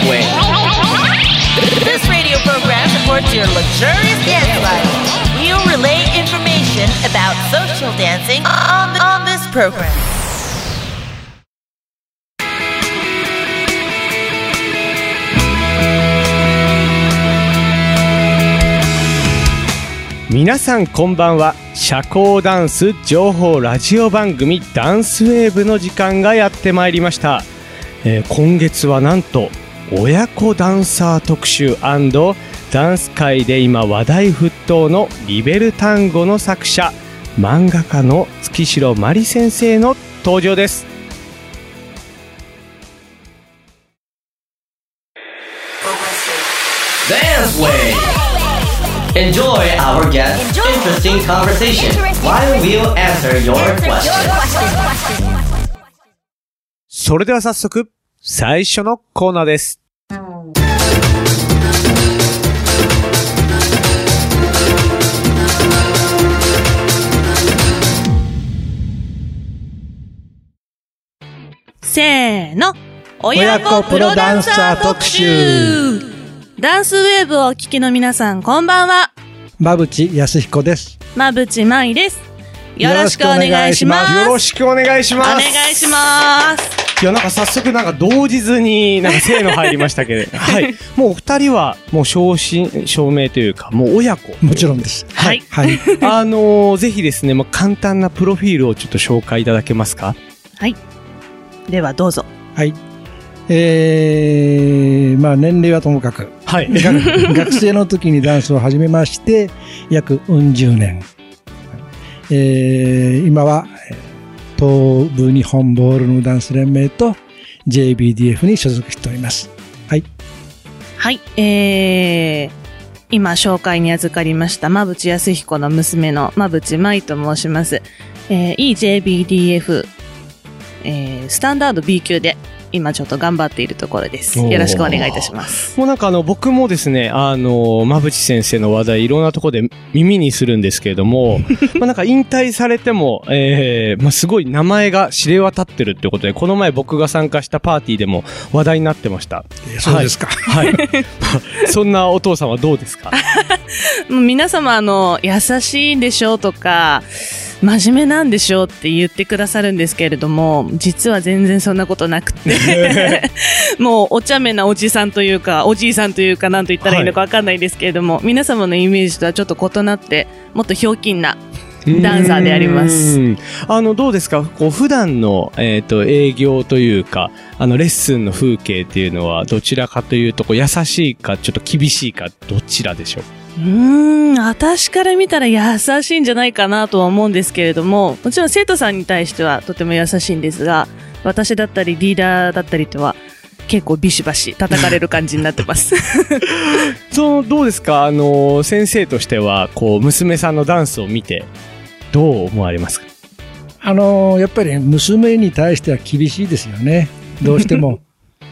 Wave. This radio program supports your luxurious dance life. We'll relay information about social dancing on this program. 皆さんこんばんは。社交ダンス情報ラジオ番組ダンスウェーブの時間がやってまいりました。今月はなんと親子ダンサー特集&ダンス界で今話題沸騰のリベルタンゴの作者、漫画家の月城まり先生の登場です。 Dance Wave.Enjoy our guest's interesting conversation while we'll answer your questions. それでは早速最初のコーナーです。 せーの、親子プロダンサー特集。ダンスウェーブをお聞きの皆さん、こんばんは。 馬淵康彦です。 馬淵舞です。よろしくお願いします。 よろしくお願いします。 お願いします。 いや、なんか早速なんか同日になんかせーの入りましたけど、はい。もうお二人はもう正名というか、もう親子。 もちろんです。 はい。 はい。 ぜひですね、もう簡単なプロフィールをちょっと紹介いただけますか？ はい。ではどうぞ。 はい。まあ年齢はともかく、 はい、 学生の時にダンスを始めまして約40年、今は東部日本ボールのダンス連盟と JBDF に所属しております。はい。 はい。今紹介に預かりました馬淵康彦の娘の馬淵舞と申します。EJBDF、スタンダード B 級で今ちょっと頑張っているところです。よろしくお願いいたします。 もうなんか僕もですね、馬淵先生の話題いろんなところで耳にするんですけれども、まあなんか引退されても、まあすごい名前が知れ渡ってるってことで、この前僕が参加したパーティーでも話題になってました。 そうですか。 はい。はい、そんなお父さんはどうですか？ 皆様優しいんでしょうとか、真面目なんでしょうって言ってくださるんですけれども、実は全然そんなことなくてもうお茶目なおじさんというかおじいさんというか何と言ったらいいのか分かんないですけれども、はい、皆様のイメージとはちょっと異なってもっとひょうきんなダンサーであります。 どうですか、こう普段の、営業というかレッスンの風景っていうのはどちらかというとこう優しいかちょっと厳しいかどちらでしょう？ 私から見たら優しいんじゃないかなとは思うんですけれども、もちろん生徒さんに対してはとても優しいんですが、私だったりリーダーだったりとは結構ビシバシ叩かれる感じになってますどうですか、先生としてはこう娘さんのダンスを見てどう思われますか？ やっぱり娘に対しては厳しいですよね、どうしても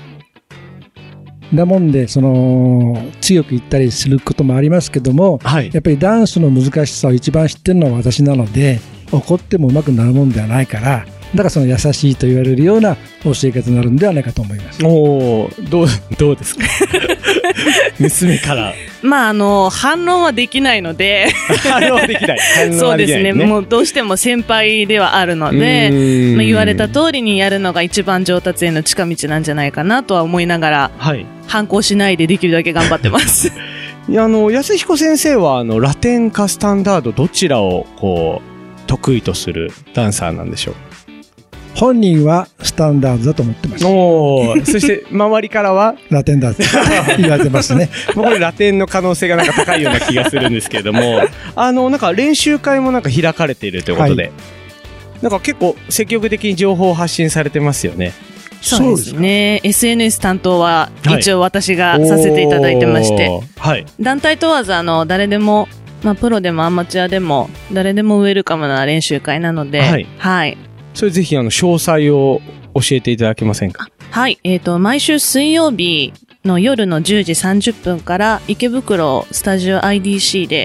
だもんで強く言ったりすることもありますけども、はい、やっぱりダンスの難しさを一番知ってるのは私なので、怒ってもうまくなるもんではないから、だから優しいと言われるような教え方になるんではないかと思います。 どうですか娘からまあ反論はできないので反論はできないそうですね、もうどうしても先輩ではあるので、言われた通りにやるのが一番上達への近道なんじゃないかなとは思いながら、はい、反抗しないでできるだけ頑張ってますいや安彦先生はラテンかスタンダードどちらをこう得意とするダンサーなんでしょう？ 本人はスタンダードだと思ってます。 そして周りからはラテンだって言われてますね。 もうこれラテンの可能性がなんか高いような気がするんですけれどもなんか練習会もなんか開かれているということで、はい、なんか結構積極的に情報を発信されてますよね。 そうですね。SNS 担当は一応私がさせていただいてまして、はい、団体問わず誰でも、まあ、プロでもアマチュアでも誰でもウェルカムな練習会なので、はい、はい、 それぜひ詳細を教えていただけませんか？ はい、毎週水曜日の夜の10時30分から池袋スタジオ IDC で、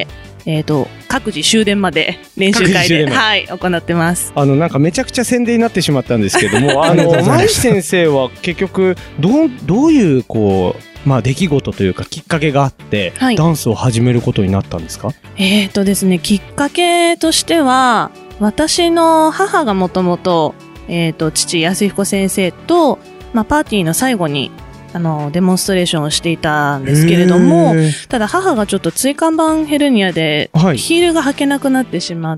各自終電まで練習会で、はい、行ってます。 なんかめちゃくちゃ宣伝になってしまったんですけども、舞先生は結局、どういう、出来事というかきっかけがあって、はい、ダンスを始めることになったんですか？ ですね、きっかけとしては、私の母がもともと、父、安彦先生と、パーティーの最後に、デモンストレーションをしていたんですけれども、ただ母がちょっと椎間板ヘルニアで、ヒールが履けなくなってしまって、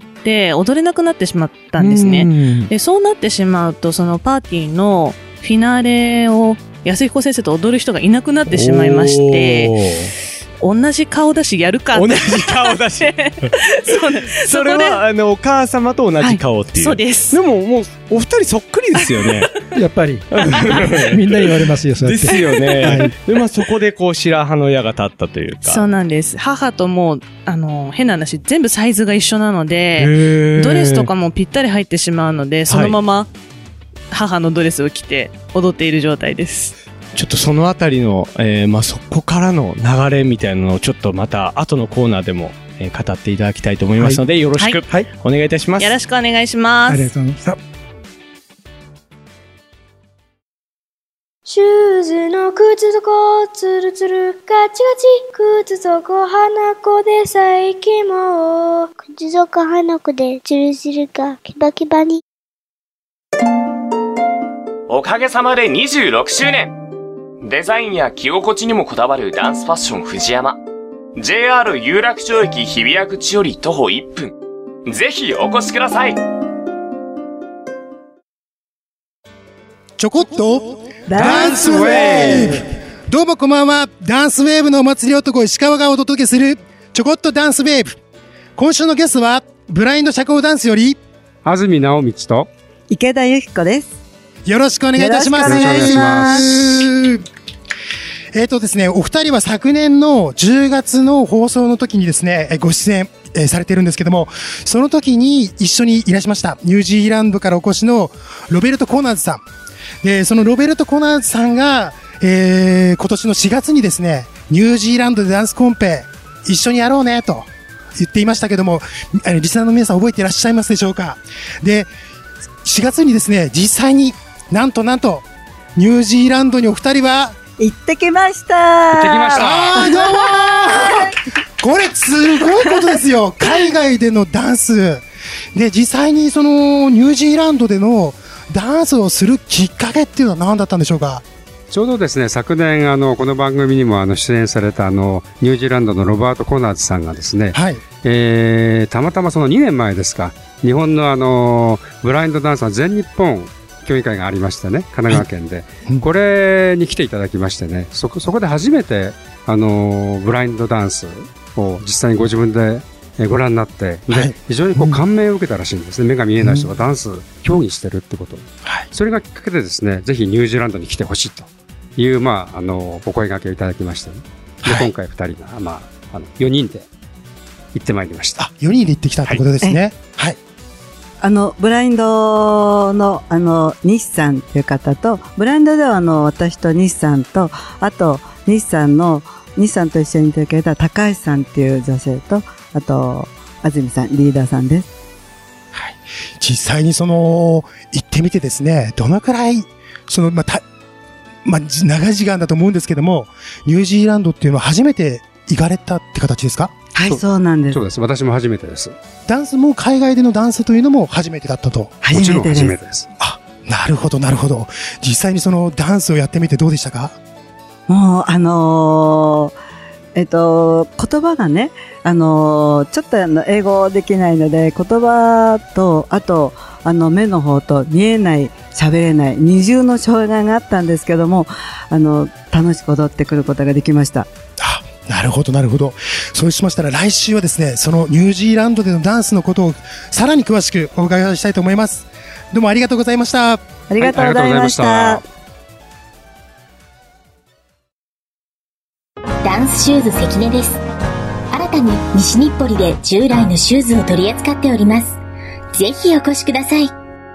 踊れなくなってしまったんですね。で、そうなってしまうと、そのパーティーのフィナーレを安彦先生と踊る人がいなくなってしまいまして、同じ顔だしやるかって。 同じ顔だし。それはお母様と同じ顔っていう。 そうです。 でももうお二人そっくりですよね。 やっぱりみんなに言われますよ。そうやってですよね。はい、でそこで白羽の矢が立ったというか。 そうなんです。母とも変な話全部サイズが一緒なので、ドレスとかもぴったり入ってしまうので、そのまま母のドレスを着て踊っている状態です。 ちょっとそのあたりの、そこからの流れみたいなのをちょっとまた後のコーナーでも、語っていただきたいと思いますので、よろしく、お願いいたします。 よろしくお願いします。 ありがとうございました。 シューズの靴底ツルツルガチガチ、靴底花子で最近も靴底花子でツルツルがキバキバに。 おかげさまで26周年。デザインや着心地にもこだわるダンスファッション藤山。JR 有楽町駅日比谷口より徒歩1分。ぜひお越しください。 ちょこっとダンスウェーブ。どうもこんばんは。ダンスウェーブのお祭り男石川がお届けするちょこっとダンスウェーブ。今週のゲストはブラインド社交ダンスより安住直道と池田由紀子です。 よろしくお願いいたします。 よろしくお願いします。 ですね、お二人は昨年の10月の放送の時にですね、ご出演、されてるんですけども、その時に一緒にいらっしゃいました。ニュージーランドからお越しのロベルト・コナーズさん。で、そのロベルト・コナーズさんが、今年の4月にですね、ニュージーランドでダンスコンペ一緒にやろうねと言っていましたけども、リスナーの皆さん覚えていらっしゃいますでしょうか。で、4月にですね、実際になんとニュージーランドにお二人は行ってきました。 どうもこれすごいことですよ。海外でのダンスで、実際にそのニュージーランドでのダンスをするきっかけっていうのは何だったんでしょうか。 ちょうどですね、昨年この番組にも出演されたニュージーランドのロバート・コナーズさんがですね、 はい、 たまたまその2年前ですか、日本のブラインドダンスの全日本競技会がありましてね、神奈川県で、これに来ていただきましてね、そこで初めてブラインドダンスを実際にご自分でご覧になって、で非常に感銘を受けたらしいんですね。目が見えない人がダンス競技してるってこと、それがきっかけでですね、ぜひニュージーランドに来てほしいという、お声掛けをいただきましてね、で今回2人が、4人で行ってまいりました。 4人で行ってきたってことですね。はい。 ブラインドの西さんという方と、ブラインドでは私と西さんと、あと西さんと一緒にいただけた高橋さんっていう女性と、あと安住さんリーダーさんです。 はい。実際に行ってみてですね、どのくらい長い時間だと思うんですけども、ニュージーランドっていうのは初めて行かれたって形ですか？ はい、そうなんです。 そうです。私も初めてです。 ダンスも海外でのダンスというのも初めてだったと。 もちろん初めてです。 あ、なるほど。実際にダンスをやってみてどうでしたか？ もう言葉がね、ちょっと英語できないので、言葉と、あと、目の方と見えない、喋れない、二重の障害があったんですけども、楽しく踊ってくることができました。 あ、なるほど。そうしましたら来週はですね、そのニュージーランドでのダンスのことをさらに詳しくお伺いしたいと思います。どうもありがとうございました。 ありがとうございました。 ダンスシューズ関根です。新たに西日暮里で従来のシューズを取り扱っております。ぜひお越しください。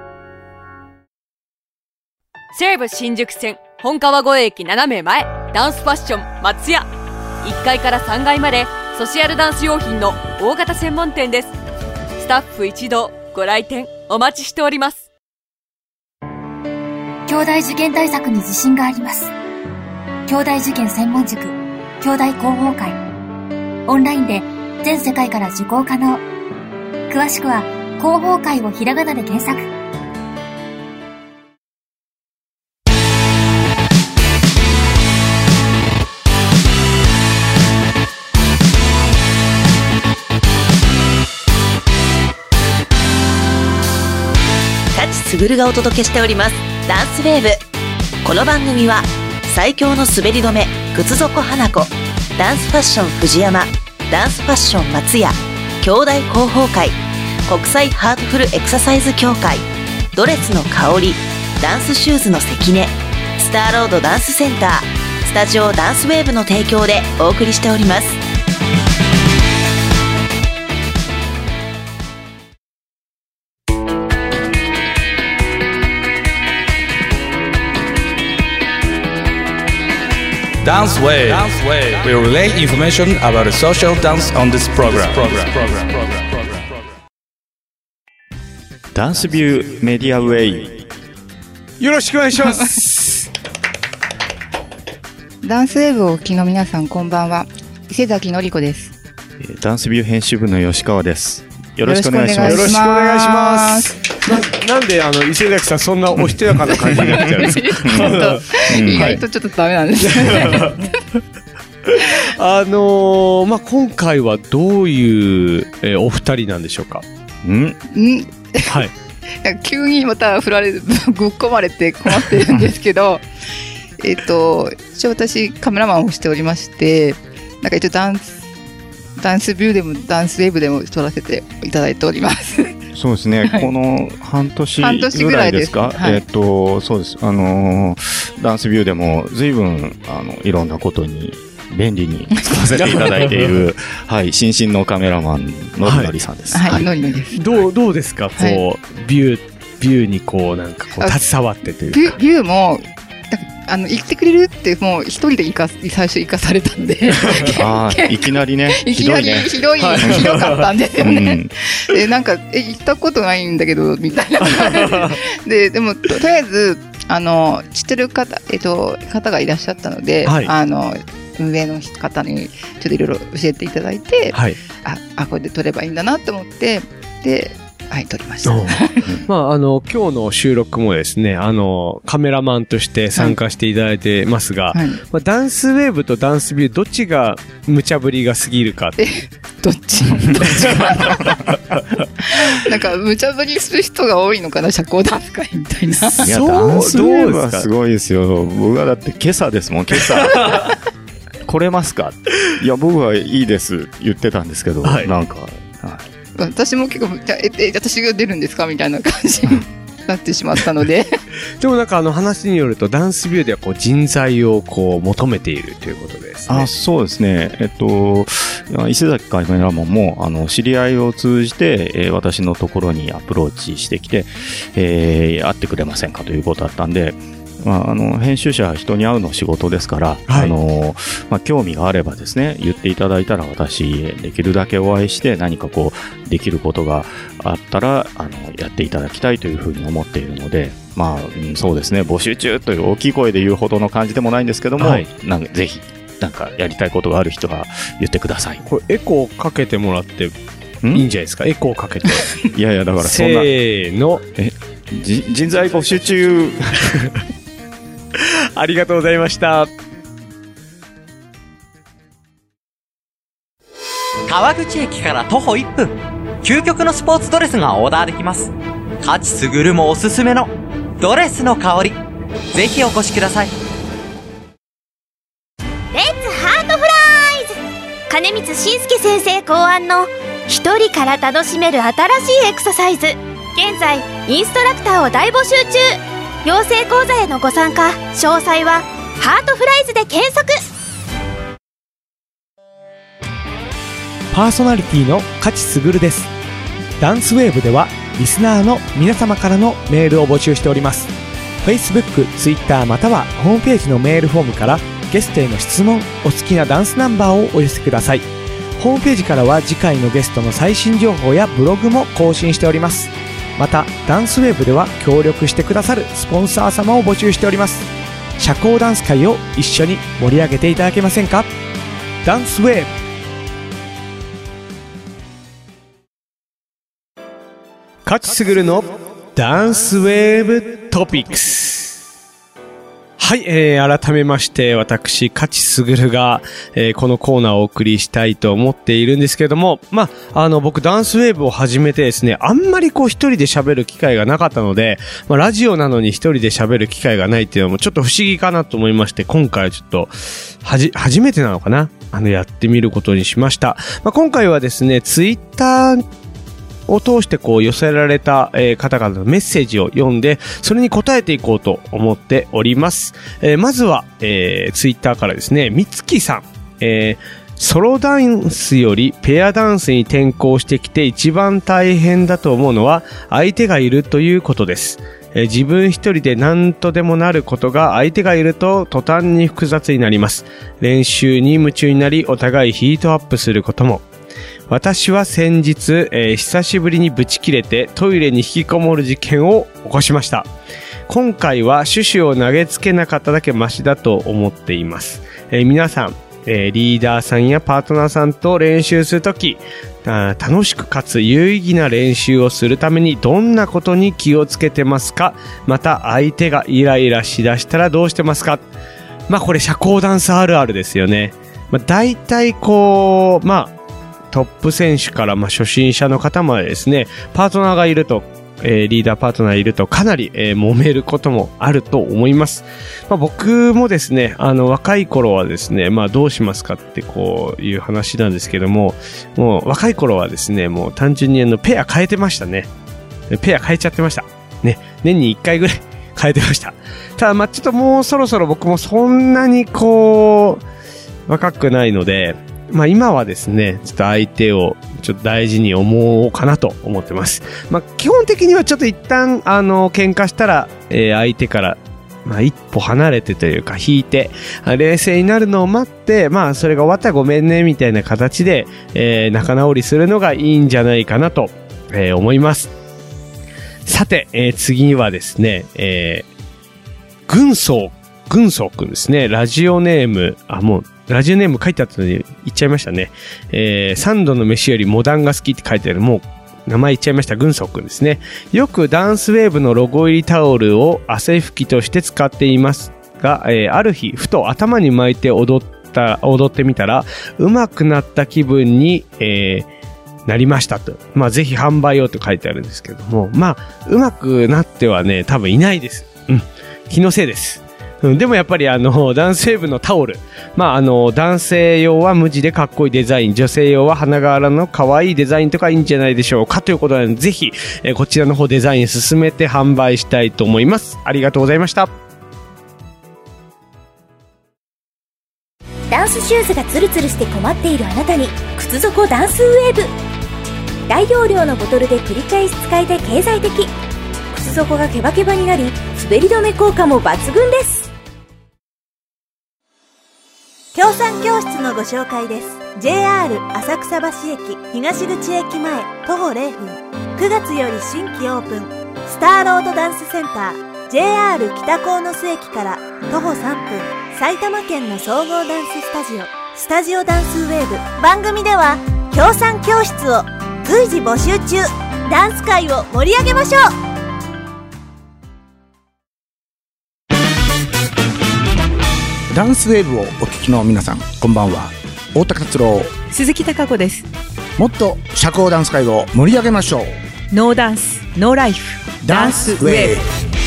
西武新宿線本川越駅斜め前、ダンスファッション松屋。1階から3階までソシアルダンス用品の大型専門店です。スタッフ一同ご来店お待ちしております。 兄弟受験対策に自信があります。兄弟受験専門塾、兄弟広報会。オンラインで全世界から受講可能。詳しくは広報会をひらがなで検索。 舘卓がお届けしておりますダンスウェーブ。この番組は最強の滑り止め靴底花子、ダンスファッション藤山、ダンスファッション松屋、兄弟広報会、国際ハートフルエクササイズ協会、ドレスの香り、ダンスシューズの関根、スターロードダンスセンター、スタジオダンスウェーブの提供でお送りしております。 Dance Wave. We relay information about the social dance on this program. ダンスビューメディアウェイ。 よろしくお願いします。 ダンスウェーブをお聞きの皆さん、こんばんは。伊勢崎のりこです。 ダンスビュー編集部の吉川です。よろしくお願いします。 よろしくお願いします。なんで伊勢崎さんそんなおしとやかな感じになっちゃうんですか。 意外とちょっとダメなんですよね。 今回はどういう、お二人なんでしょうか。はい。 急にまた振られぶっ込まれて困ってるんですけど、一応私カメラマンをしておりまして、なんか一応ダンスビューでもダンスウェーブでも撮らせていただいております。 そうですね、はい、この半年ぐらいですか。はい、そうです。ダンスビューでも随分いろんなことに便利に使わせていただいているはい、新進のカメラマンのりのりさんです。 はい、のりのりです。 どうですか、こう、はい、ビューにこうなんかこう携わってというか。 ビューも言ってくれるってもう一人で最初行かされたのでいきなりね、 ひどかったんですよね。でなんか行ったことないんだけどみたいなでもとりあえず知ってる方がいらっしゃったので、はい、運営の方にちょっといろいろ教えていただいて、はい、これで撮ればいいんだなと思ってで。はい、撮りました。 今日の収録もですね、カメラマンとして参加していただいてますが、はい、ダンスウェーブとダンスビューどっちが無茶ぶりが過ぎるか。 どっちなんか無茶ぶりする人が多いのかな、社交ダンス会みたいな。 いや、ダンスウェーブはすごいですよ。僕はだって今朝ですもん、今朝。来れますか。いや、僕はいいです言ってたんですけど、はい、なんか、はい、 私も結構私が出るんですかみたいな感じになってしまったのででもなんか話によるとダンスビューではこう人材をこう求めているということですね。 そうですね。伊勢崎カメラマンも知り合いを通じて、私のところにアプローチしてきて、会ってくれませんかということだったんで、編集者は人に会うの仕事ですから、はい、興味があればですね、言っていただいたら私できるだけお会いして何かこうできることがあったらやっていただきたいというふうに思っているので、そうですね、募集中という大きい声で言うほどの感じでもないんですけども、はい、ぜひなんかやりたいことがある人は言ってください。 これエコーかけてもらっていいんじゃないですか。エコーかけていやだからそんなせーの人材募集中ありがとうございました。 川口駅から徒歩1分、究極のスポーツドレスがオーダーできます。舘卓もおすすめのドレスの香り、ぜひお越しください。 レッツハートフライズ、金光信介先生考案の一人から楽しめる新しいエクササイズ。現在インストラクターを大募集中。養成講座へのご参加、詳細はハートフライズで検索。 パーソナリティの舘卓です。ダンスウェーブではリスナーの皆様からのメールを募集しております。 Facebook、Twitter またはホームページのメールフォームからゲストへの質問、お好きなダンスナンバーをお寄せください。 ホームページからは次回のゲストの最新情報やブログも更新しております。またダンスウェーブでは協力してくださるスポンサー様を募集しております。社交ダンス界を一緒に盛り上げていただけませんか。ダンスウェーブ。勝ちすぐるのダンスウェーブトピックス。はい、改めまして私勝ちすぐるが、このコーナーをお送りしたいと思っているんですけれども、僕ダンスウェーブを始めてですね、あんまり一人で喋る機会がなかったので、ラジオなのに一人で喋る機会がないっていうのもちょっと不思議かなと思いまして、今回はちょっと初めてなのかな、やってみることにしました。今回はですね、ツイッターを通して寄せられた、方々のメッセージを読んで、それに答えていこうと思っております。まずは、ツイッターからですね、みつきさん、ソロダンスよりペアダンスに転向してきて一番大変だと思うのは相手がいるということです。自分一人で何とでもなることが相手がいると途端に複雑になります。練習に夢中になりお互いヒートアップすることも。私は先日、久しぶりにブチ切れてトイレに引きこもる事件を起こしました。今回はシュシュを投げつけなかっただけマシだと思っています。皆さん、リーダーさんやパートナーさんと練習するとき、楽しくかつ有意義な練習をするためにどんなことに気をつけてますか？また相手がイライラしだしたらどうしてますか？これ社交ダンスあるあるですよね。大体トップ選手から初心者の方までですね、パートナーがいると、リーダーパートナーいるとかなり、揉めることもあると思います。僕もですね、若い頃はですね、どうしますかっていう話なんですけども、もう若い頃はですね、もう単純にペア変えてましたね。ペア変えちゃってました。ね、年に1回ぐらい変えてました。ただちょっともうそろそろ僕もそんなに若くないので、今はですね、ちょっと相手をちょっと大事に思おうかなと思ってます。基本的にはちょっと一旦喧嘩したら、相手から一歩離れてというか引いて冷静になるのを待って、それが終わったらごめんねみたいな形で、仲直りするのがいいんじゃないかなと、思います。さて、次はですね、軍曹くんですね。ラジオネームラジオネーム書いてあったのに言っちゃいましたね。3度の飯よりモダンが好きって書いてある、もう名前言っちゃいました。軍曹くんですね。よくダンスウェーブのロゴ入りタオルを汗拭きとして使っていますが、ある日ふと頭に巻いて踊ってみたら上手くなった気分に、なりましたと。ぜひ販売をと書いてあるんですけども、上手くなってはね、多分いないです。気のせいです。でもやっぱりダンスウェーブのタオル、男性用は無地でかっこいいデザイン、女性用は花柄の可愛いデザインとかいいんじゃないでしょうかということなので、ぜひ、こちらの方デザイン進めて販売したいと思います。ありがとうございました。 ダンスシューズがツルツルして困っているあなたに、靴底ダンスウェーブ。大容量のボトルで繰り返し使えて経済的。靴底がケバケバになり、滑り止め効果も抜群です。 協賛教室のご紹介です。 JR 浅草橋駅東口駅前徒歩0分。9月より新規オープンスターロードダンスセンター JR 北鴻巣駅から徒歩3分。埼玉県の総合ダンススタジオダンスウェーブ。番組では協賛教室を随時募集中。ダンス界を盛り上げましょう。 ダンスウェーブをお聞きの皆さん、こんばんは。大高達郎、 鈴木貴子です。 もっと社交ダンス界を盛り上げましょう。 ノーダンスノーライフダンスウェーブ。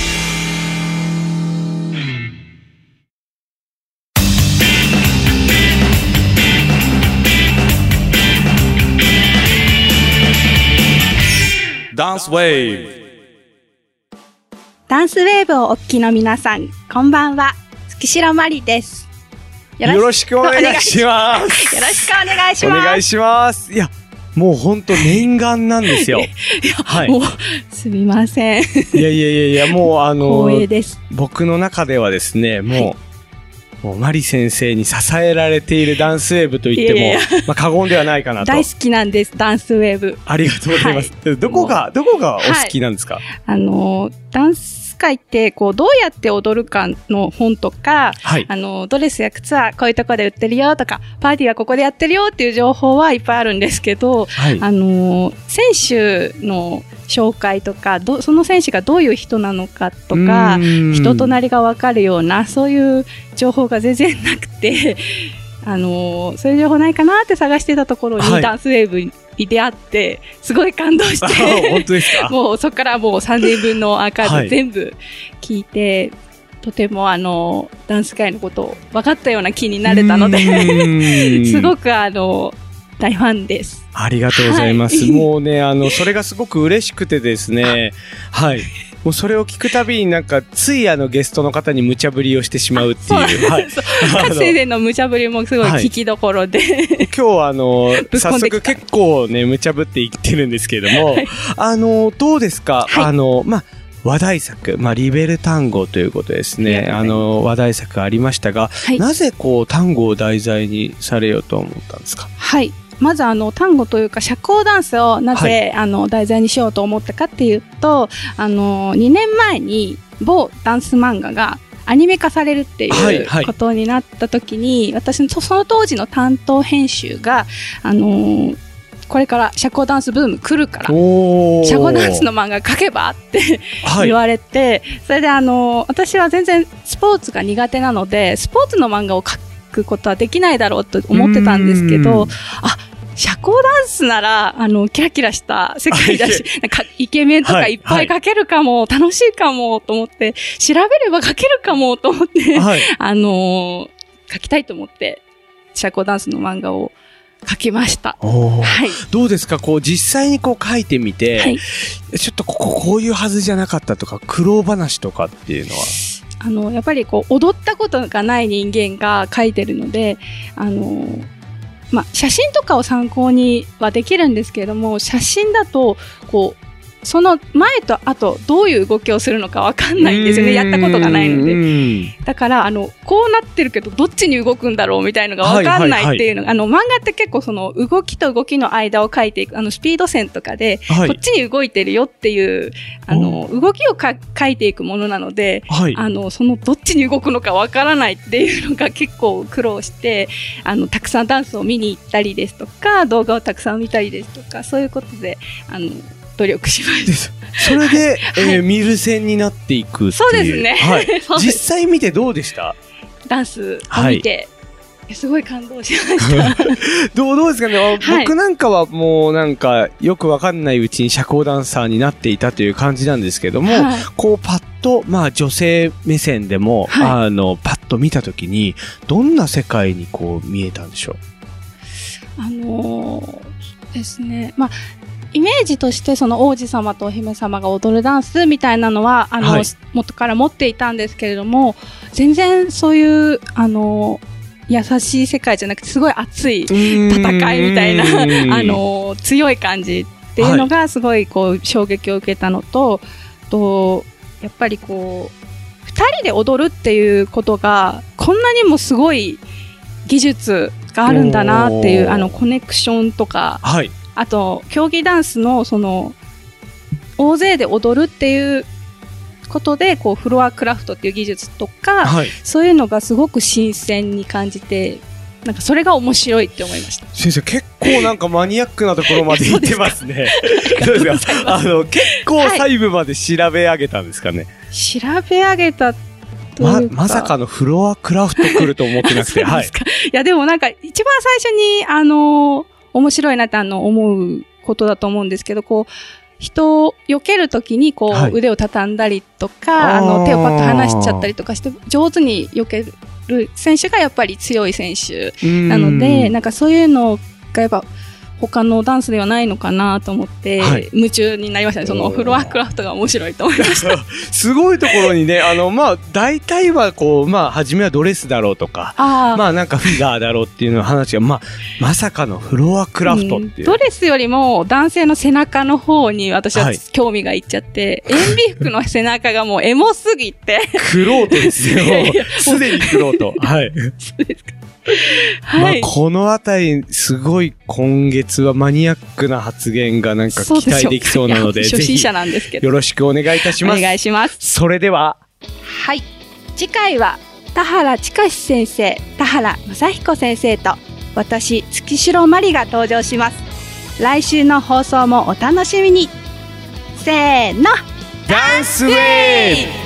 ダンスウェーブ。 ダンスウェーブをお聞きの皆さん、こんばんは。月城まりです。 よろしくお願いします。 よろしくお願いします。 お願いします。いや、もう本当念願なんですよ。 はい。もうすみません。 いや、もう光栄です。 僕の中ではですね、もう、 もうマリ先生に支えられているダンスウェーブと言っても、まあ過言ではないかなと。 大好きなんです、ダンスウェーブ。 ありがとうございます。はい、どこがお好きなんですか？ ダンス界ってこうどうやって踊るかの本とか、はい、ドレスや靴はこういうところで売ってるよとか、パーティーはここでやってるよっていう情報はいっぱいあるんですけど、はい、選手の紹介とか、その選手がどういう人なのかとか、人となりが分かるようなそういう情報が全然なくて、そういう情報ないかなって探してたところに、はい、ダンスウェーブに出会ってすごい感動して本当ですか？ もうそこからもう3年分のアーカイブ全部聞いて、はい、とてもダンス界のことを分かったような気になれたのですごく大ファンです。 ありがとうございます。はい、もうね、それがすごく嬉しくてですね、はい。もうそれを聞くたびになんか、ついゲストの方に無茶ぶりをしてしまうっていう。はい。 各先生の無茶ぶりもすごい聞きどころで。はい、 今日は早速結構ね、無茶ぶっていってるんですけれども、はい、どうですか？はい、話題作、リベル単語ということですね。話題作ありましたが、はい、なぜ単語を題材にされようと思ったんですか？ はい。まず単語というか社交ダンスをなぜ、はい、題材にしようと思ったかっていうと、2年前に某ダンス漫画がアニメ化されるっていうことになった時に、私のその当時の担当編集が、これから社交ダンスブーム来るから、社交ダンスの漫画描けばって言われて、それで私は全然スポーツが苦手なので、スポーツの漫画を描くことはできないだろうと思ってたんですけど、社交ダンスなら、キラキラした世界だし、なんかイケメンとかいっぱい描けるかも、楽しいかもと思って、調べれば描けるかもと思って、描きたいと思って、社交ダンスの漫画を描きました。はい、 どうですか？実際に描いてみて、はい、ちょっとこういうはずじゃなかったとか、苦労話とかっていうのは？ やっぱり踊ったことがない人間が描いてるので、写真とかを参考にはできるんですけれども、写真だとその前と後どういう動きをするのかわかんないんですよね。やったことがないので。だからこうなってるけどどっちに動くんだろうみたいのがわかんないっていうのが、漫画って結構その動きと動きの間を描いていくスピード線とかで、こっちに動いてるよっていう動きを描いていくものなので、そのどっちに動くのかわからないっていうのが結構苦労して、たくさんダンスを見に行ったりですとか、動画をたくさん見たりですとか、そういうことで努力しました。 それで、はい、見る線になっていくっていう。 そうですね。 はい、実際見てどうでした？ ダンスを見て、すごい感動しました。 どうですかね、僕なんかはもうなんかよくわかんないうちに社交ダンサーになっていたという感じなんですけども、パッと、女性目線でも、パッと見たときに、どんな世界に見えたんでしょう？ですね。イメージとしてその王子様とお姫様が踊るダンスみたいなのは元から持っていたんですけれども、全然そういう優しい世界じゃなくてすごい熱い戦いみたいな強い感じっていうのがすごい衝撃を受けたのと、やっぱり2人で踊るっていうことがこんなにもすごい技術があるんだなっていうコネクションとか、あと競技ダンスの大勢で踊るっていうことでフロアクラフトっていう技術とか、そういうのがすごく新鮮に感じて、なんかそれが面白いって思いました。 先生結構なんかマニアックなところまで行ってますね。そうですか。結構細部まで調べ上げたんですかね。 調べ上げたまさかのフロアクラフト来ると思ってなくて、はい。いやでもなんか一番最初に面白いなって思うことだと思うんですけど、人を避けるときに腕を畳んだりとか、手をパッと離しちゃったりとかして上手に避ける選手がやっぱり強い選手なので、なんかそういうのがやっぱ他のダンスではないのかなと思って、はい、夢中になりましたね。そのフロアクラフトが面白いと思いました。 すごいところにね、まあ、大体はこう、まあ、初めはドレスだろうとか、まあ、なんかフィギュアだろうっていうの話が、まあ、まさかのフロアクラフトっていう。 ドレスよりも男性の背中の方に私は興味がいっちゃって、はい、塩ビ服の背中がもうエモすぎて。 クロートですよ。すでにクロート。はい。そうですか。はい。まあ、このあたり、すごい今月はマニアックな発言がなんか期待できそうなので、 初心者なんですけど。 よろしくお願いいたします。 お願いします。 それでは。 はい。次回は、田原親先生、田原正彦先生と、私、月城まりが登場します。来週の放送もお楽しみに。せーの。 ダンスウェイブ